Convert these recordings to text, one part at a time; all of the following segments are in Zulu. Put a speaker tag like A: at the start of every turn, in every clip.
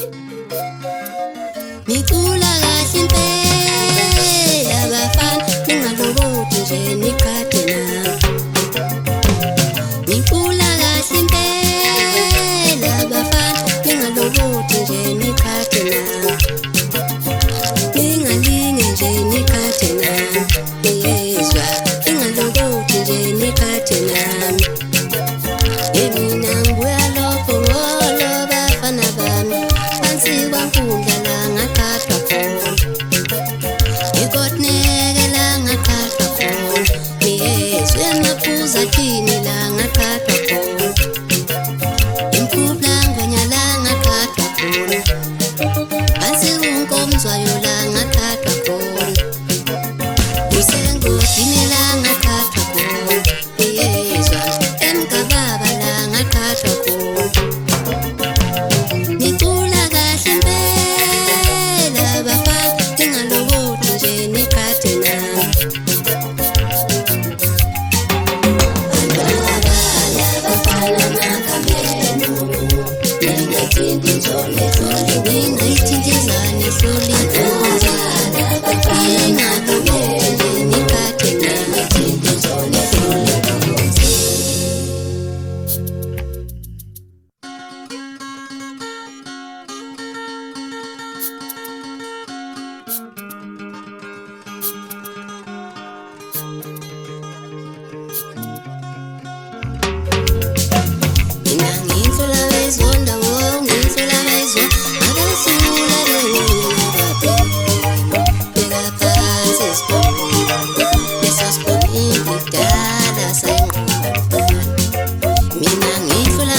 A: Ngicula kahle impela bafana ningalobothi nje nikade nami. Ngicula kahle impela bafana ningalobothi nje nikade nami. Ningalinge nje nikade nami. Yezwa ningalobothi nje nikade nami. Mina ngibuya lokho ngolo bafana bami phansi kwankundla la ngaqhathwa khona. Ikodneke la ngaqhathwa khona. Yezwa emaphuza thini la ngaqhathwa khona. Imphupla ngwenya la ngaqhathwa khona. Phansi kunkomzwayo la ngaqhathwa khona. Usengodini la ngaqhathwa khona. Yezwa emgababa la ngaqhathwa khona. Ngicula kahle impela bafana ningalobothi nje nikade nami. Bafana makamenu ningayithinti njole hlole ningayithintizane hlole ningalobothi nje nikade nami. Njole hlole mina ngintlola bezonda wo ngintlola bezwa abasula lengiyabaphe beka phansi esibhonile leso sibhonile kudala sayinqoba. Mina ngintlola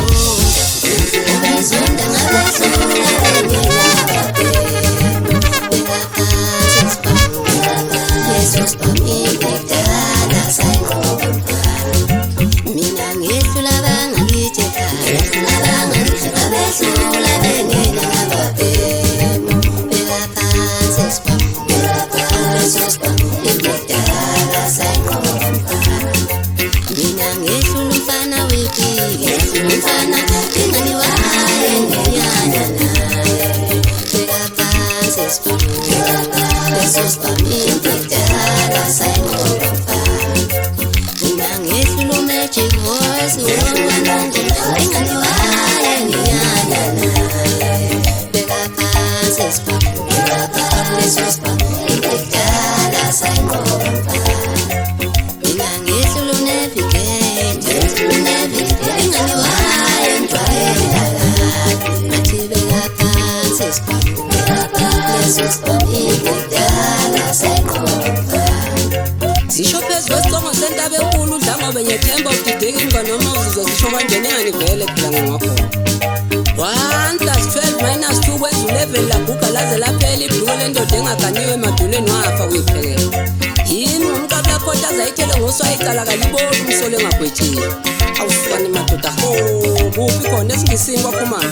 A: bezonda ngabasula lengiyabaphe beka phansi esibhonile leso sibhonile kudala sayinqoba. Mina ngihlula bangakithi ekhaya, abangakithi abesula bengena ngababhemu beka phansi esibhonile leso sibhonile kudala sayinqoba. Mina ngihlula umfana wepiki, umfana ingane waye nginyana naye beka phansi esibhonile leso sibhonile kudala sayinqoba. Mina ngihlula umagic voice wowanonke ingane waye nginyana naye beka phansi esibhonile leso sibhonile kudala sayinqoba. Mina ngihlula unavigate ingane waye ngijwayela ngathi beka phansi esibhonile leso sibhonile kudala sayinqoba.
B: Zisho phezu kwesicongo sentaba enkulu udlanga benyethemba udideka imva noma uzizwa zisho kanjani engangivele phela ngingakhona. 1 plus 12 minus 2 kwenza 11 laguga laze laphela ibhuku lendoda engaganiwe emadolweni wafa kuyiphekela. Yini umqabula khotha azayithele ngoswayicala kaliboni umsolo engagwetshile. Awusukane madoda ho buphi khona esingisini kwaphumana.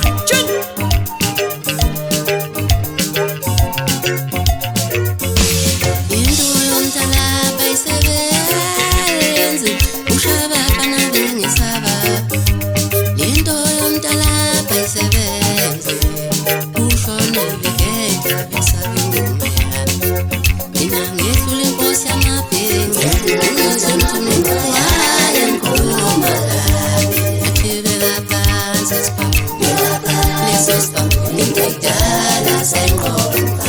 A: Into yomntalapha ayisebenzi, ushabafana bengisaba. Into yomntalapha ayisebenzi, ushone vigete besaba ingoma yami. Mina ngihlula inkosi yamabhengu, ngizomthumela waye ngikhuluma kabi. Athi beka phansi esibhonile leso sibhonile kudala sayinqoba.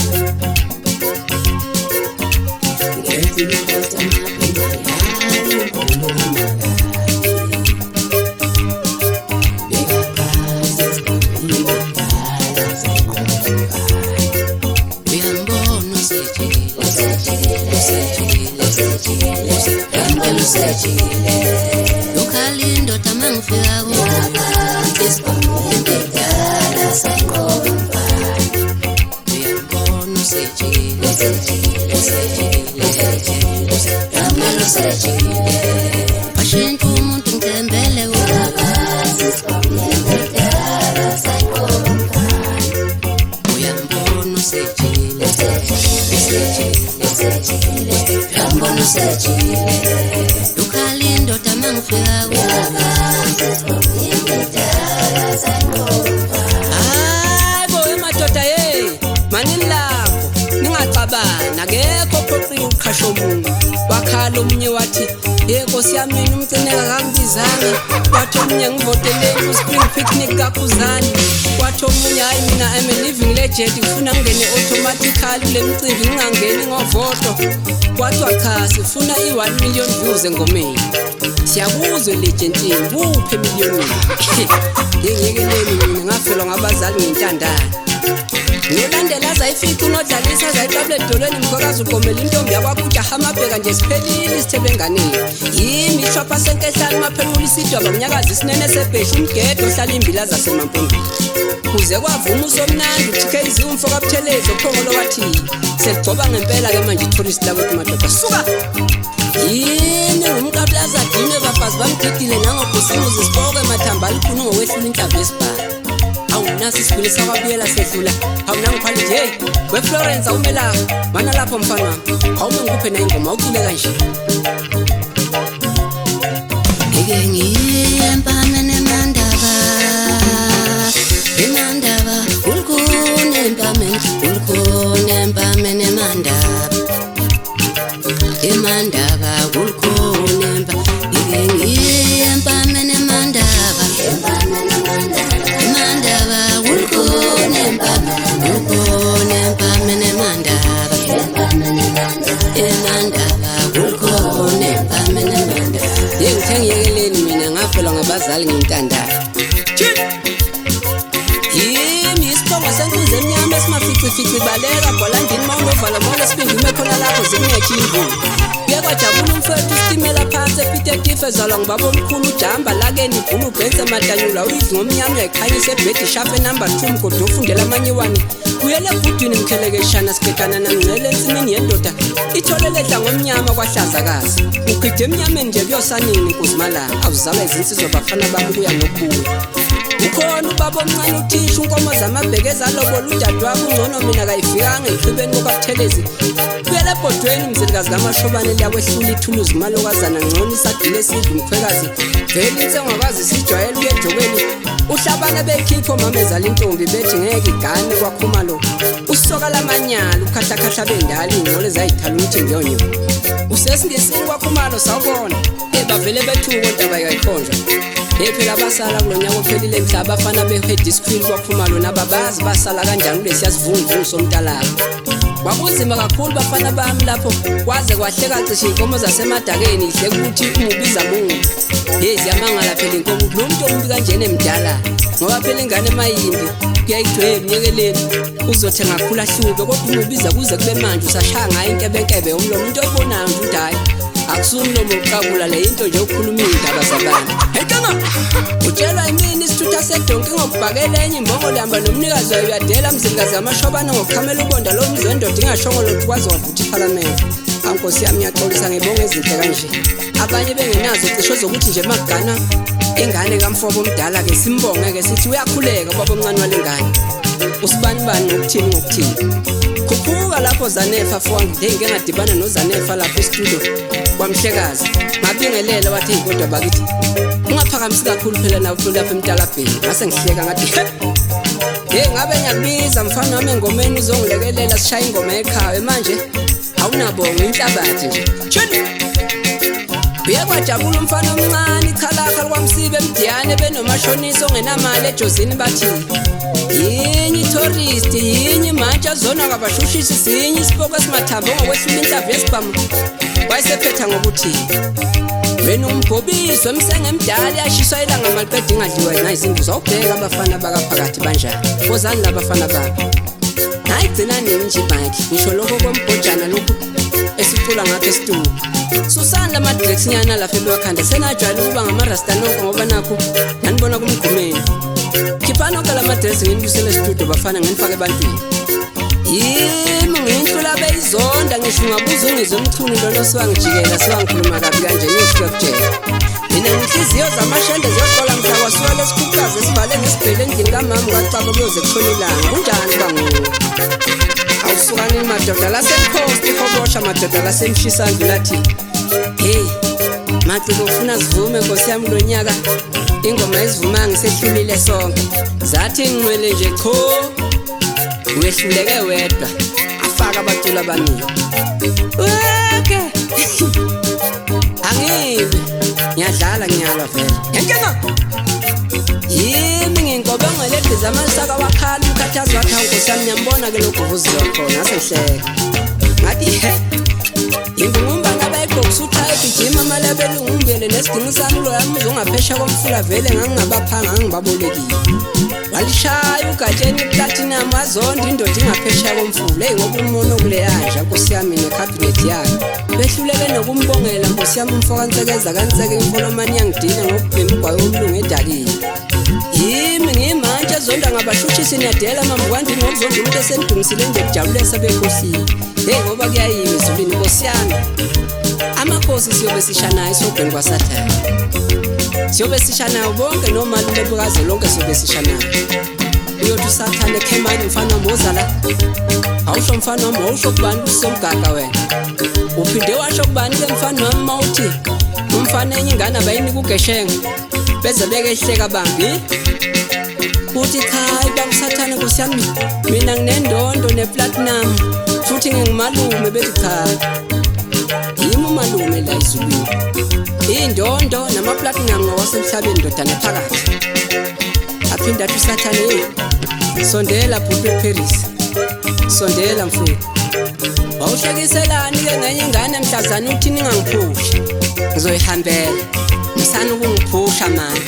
A: Ukhalindo tamangifika kuwe esibhonile kudala sayinqoba. Uyambona usejile washintsha umuntu ngithembele kuwe esibhonile kudala sayinqoba. Uyambona usejile uyambona usejile ukhalindo tamangifika kuwe.
B: wakhasha omunye wakhala omunye wathi Nkosi yami mina umcineka kangibizanga wathi omunye ngivoteleni uSpring Picnic kaKhuzani wathi omunye hayi mina I'm a living legend ngifuna ngene automatically kule mcimbi ngingangeni ngovoto wathi cha sifuna i1 million views engomeni siyakuzwe legend kuphe millionini ngiyekeleni mina ngafelwa ngabazali ngintandana Ngilandela zayifica unodlalisa zayiqabule edolweni mkhokazi uqomela intombi yakwakuja hamabheka nje siphelile isithebe enganeni yimi ishopha senkehlani maphelula isidwa bamnyakazi isinene sebheshi umgedo ohlala imbila zasemampondweni kuze kwavuma usomnandi uTKZ umfo kaButhelezi ophongolo wathi seligcoba ngempela ke manje tourist lakwethu madoda suka yini umqabulaza dine bafazi bamgidile nangobusimuzi siboke mathamba alikhulu ngokwehlula inhlavu yesibhalo Nasi sikhule sakwabuyela sedlula awunangikhwali nje weFlorence awumela mana lapho mfana wami awume ngikuphe na ingoma ucule kanje
A: Ngeke ngiyempame nemandaba Emandaba ulkhune empame nemandaba Emandaba ulkhune ngeke ngiyempame nemandaba
B: Ngiyekeleni mina ngafelwa ngabazali ngintandana yimi isibongo senkundla emnyama esimafici baleka bolandini mawunovala mola siphindume khona lapho zingethi imvula kwajabula umfethu isitimela phansi ePietermaritzburg ezalwa ngubaba omkhulu ujamba lakeni ibhulu ubhense madanyula uyidli ngomnyama uyayikhanyisa ebhedi shafe number 2 mgodo ofundela amanyiwane kuyele ebhudwini mkhelekeshana sibhekana namngcele ensimini yendoda itholele edla ngomnyama kwahlazakazi ukhide emnyameni nje kuyosanini inkuzimalanga awuzalwa izinsizwa bafana bami kuya nokubuya ukhona ubaba omncane uthisha unkomo zamabheke ezalobola udadewabo ungcono mina kayifikanga eqhibeni kokaButhelezi kuyele ebhodweni mzilikazi kaMashobane liyakwehlula ithuluzi malokazana ngcono isadile esidla umkhwekazi vele insengwakazi sijwayele uyejokweni uhlabane bekhipho mama ezala intombi bethi ngeke igane kwakhuma lo usoka lamanyala ukhahlakhahla bendala ingcole zayithala ukuthi ngiyonyo usesingesini kwakhumalo sawubona bavele bethuko ndaba yayikhonja phela abasala kulonyaka ophelile emhlaba afana behead screen kwakhumalo nababazi basala kanjani kulesiyasivunguvungu somntalabo kwakunzima kakhulu bafana bami lapho kwaze kwahleka cishe inkomo zasemadakeni ihle ukuthi umubiza mungu yamangala phela inkomo lo muntu ombi kanjena emdala ngoba phela ingane emayimbi kuyayidweba emnyekeleni uzothenga kakhulu ahluke kodwa umubiza kuze kube manje usashaya ngayo inkebenkebe yomlomo umuntu oyibonayo ukuthi hayi akusumlomo uqabula le into nje ukukhuluma indaba zabantu hetanga utshelwa imini isithutha sedonki ngokubhakela enye imbongo lihamba nomnikazi wayo uyadela mzilikazi kaMashobane ngokukhamela ubonda lo mzwendoda ingashongo lokhu kwazi wavuthi iParliament Nkosi yami ngiyaxolisa ngebonga ezinhle kanje abanye bengenazo cisho zokuthi nje magana ingane kamfobo omdala ke simbonge ke sithi uyakhuleka ubaba omncane walengane usibani ngokuthini khuphuka lapho Zanefa fonke ngeke ngadibana noZanefa lapho estudio kwamhlekazi ngabingelela wathi kodwa bakithi ungaphakamisi kakhulu phela na uhlula lapha eMtalabheni ngase ngihleka ngathi ngabe ngiyakubiza mfana wami engomeni uzongilekelela sishaya ingoma ekhaya manje awunabonga inhlabathi nje shini uyakwajabula umfana omncane ikhalakha kwamsibe emdiyane benomashonisa ongenamali ejozini bathi yinyi tourist yinyi manje azona ngabashushisi sinyi isipoko esimathambo ngokwehlula inhlavu yesibhamu wayesephetha ngokuthi wena umbhobiso emsenge emdala yashiswa ilanga maliqeda ingadliwa ngayizimbuzo awubheka abafana bakaphakathi banjani kozani labafana babo nayigcina nini nje bike ngisho lokho kombhojana lokhu esicula ngakho esitulo susana lamadrex nyana lapha ebewakhanda senajwayele ukuba ngamarasta nokho ngoba nakho nganibona kumgumeni khiphana okala amadress nginibusele studio bafana nginifake ebantwini yimi nginhlula beyizonda ngisho ngabuza ungizwe umchunu lo siwangijikela siwangikhuluma kabi kanje ngisho kujela mina inhliziyo zamashende ziyoqola mhla kwasuka lesikhukazi esibale ngesibhele endlini kamama kwacaba kuyoze kushona ilanga kunjani bangu awusukani madoda lasecoast ihobosha madoda lasemshisa ndlathi hey maxiko ufuna sivume Nkosi yami lo nyaka ingoma ezivuma ngisehlulile sonke zathi ngcwele nje cho wehluleke wedwa afaka abacula abaningi Angibe ngiyadlala ngiyalwa vele. Ngiyena. Yimi ngingoba ngeledliza amasaka wakhala umkhathazi wakhe Nkosi yami ngiyambona ke lokho vuziwe khona asehleka. Ngathi ingumba ngabayigqokisa uthayip ijima amalabeli ngumbele nesidingo sami lo yami uzongaphesha komfula vele ngangingabaphanga ngibabolekile. Walishaya ugatsheni platinum wazonda indoda ingaphesha komfula ngoba umono kule yanja Nkosi yami necabinet yakhe. Behluleke nokumbongela Nkosi yami umfo kaNtsekeza kaNtseke imfolomani yangidina ngokubhema ugwayo omlungu edakile. Yimi ngimanje zonda ngabashushisi niyadela mama kwandi ngokuzonda umuntu esendumisile nje kujabulesa benkosini. Ngoba kuyayimi Zulwini Nkosi yami. Amakhosi siyobe sishanayo sobheni kwaSathane. Siyobe sishanayo bonke nomalume bukaze lonke siyobe sishanayo. Uyothi uSathane ekhemani mfana womozala. Awusho mfana wami awusho kubani usomgaga wena. Uphinde washo kubani ke mfana wami mawuthi umfana enye ingane abayinika uGeshenga. Beze bekehleka bambi. Uthi cha baba uSathane Nkosi yami mina nginendondo neplatinum. Futhi ngingumalume bethi cha. Yimi umalume la Izulwini. Indondo namaplatinum ngawasemhlabeni ndodana phakathi. Aphinda athi uSathane sondela bhuti eParis. Sondela mfowethu. Wawuhlekiselani ke ngenye ingane mhlazana uthi ningangiphusha. Ngizoyihambela. Ngisana ukungiphusha manje.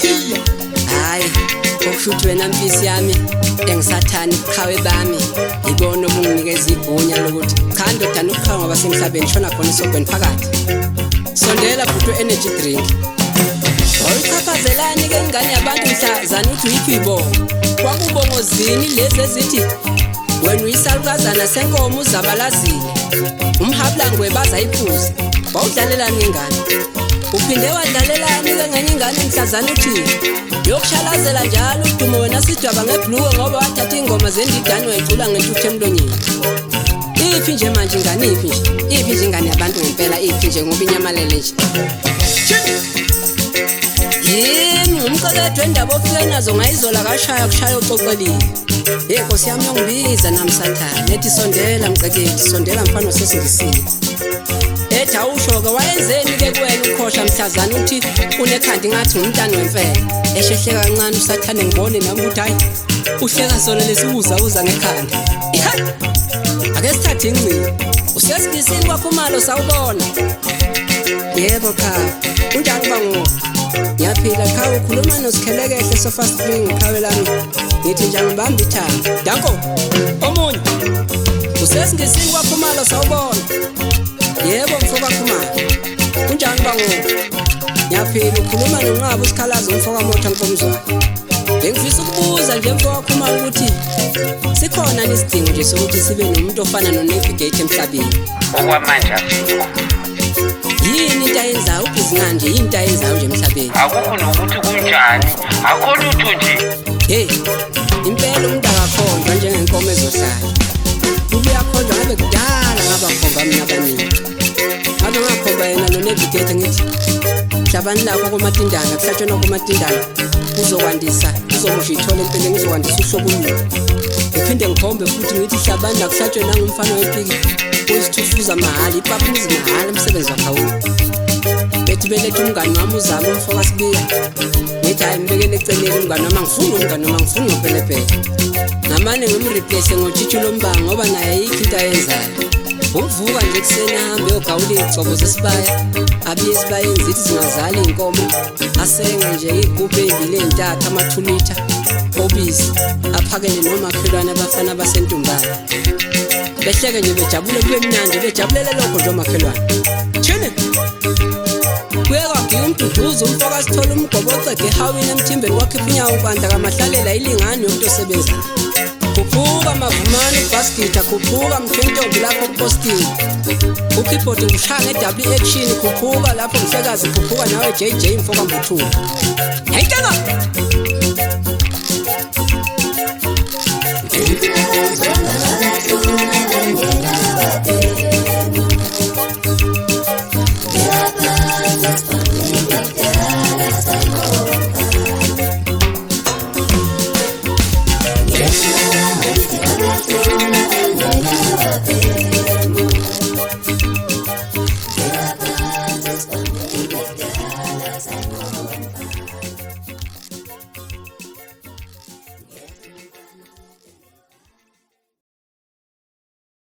B: Hayi, okushuthi wena mpisi yami engisathani ubuqhawe bami. Ibona ukunginikeza igunya lokuthi cha ndodana ubuqhawe ngoba semhlabeni shona khona isobheni phakathi. Sondela bhuti energy drink. Wawuchaphazelani ke ingane yabantu mhlazana uthi uyiphi ibongo. Kwakubongozini lezi ezithi wena uyisalukazana senkomo uzabalazile. Umhabulangwe bazayiphuza. Wawudlalelani ngengane. Uphinde wadlalelani ke ngenye ingane mhlazana uthi yokushalazela njalo udumo wena sidwaba ngebluwe ngoba wathatha ingoma zendidani wayicula ngentuthu emlonyeni. Iphi nje manje ingane iphi nje? Iphi nje ingane yabantu ngempela iphi nje ngoba inyamalele nje. Yimi umqoqedwe indaba ofike nazo ngayizola kashaya kushaya uxoxelile. Nkosi yami yongibiza namSathane ethi sondela mceketi sondela mfana osesingisile. Ethi awusho ke wayenzeni ke kuwena ukhosha mhlazana uthi unekhandi ngathi ngumntana wemfene. Eshehleka kancane uSathane ngibone nami ukuthi hayi uhleka sona lesibuza ngekhanda. Ake sithathe ingcini. Usesikisini kwakho malo sawubona. Yebo cha. Unjani bango? Ngiyaphila cha ukhuluma noSikhelekehle Sofa Spring qhawe lami. Ngithi njani ngibamba ithanga. Danko. Omunye. Usesikisini kwakho malo sawubona. Yebo mfoka Khumalo. Unjani bango? Ngiyaphila ukhuluma noNqaba usikhalazo umfoka Motha Nkomzwane. Bengifisa ukubuza nje mfoka Khumalo ukuthi sikhona isidingo nje sokuthi sibe nomuntu ofana noNavigate emhlabeni.
C: Okwamanje
B: yini into ayenzayo ubhizinga nje into ayenzayo nje emhlabeni.
C: Akukho nokuthi kunjani. Akho lutho nje.
B: Hey, impela umuntu akakhonjwa njengenkomo ezohlala. Ubuyakhonjwa ngabe kudala ngabakhomba mina abaningi. Ngabe ngakhomba yena noNavigate ngithi Hlabani lakho komatindana kuhlatshwana komatindana uzokwandisa uzomusha ithola empeleni uzokwandisa uhlobo olulo. Ngiphinde ngikhombe futhi ngithi Hlabani la kuhlatshwe nangumfana wepiki uzithufuza mahhala ipaphuzi mahhala umsebenzi wakho. Bethi belethe umngane wami uzama umfoka Sibiya. Ngithi hayi mbekele eceleni umngane wami ngifuna ngophelephe. Ngamane ngimreplace ngoJijo Lombango ngoba naye ayikho into ayenzayo. Uvuka nje kuseni ahambe yogawula izigcobo zesibaya abiye esibayeni zithi zingazali inkomo asenga nje igubhe ezile entatha ama2 litha obisi aphakele nomakhelwane abafana basentumbane behleke nje bejabule kube mnandi bejabulele lokho nje omakhelwane thini kuyeka ngiyumduduza umfoka sithola umgobo ocede ehawini emthimbeni wakhe inyawo kwanda kamahlalela ilingani yomuntu osebenza. Khuphuka mavumani basket khuphuka mthwentombi lapho kupostini. Ukeyboard ngishaya ngeW action khuphuka lapho mhlekazi khuphuka nawe JJ mfoka Mbuthulu.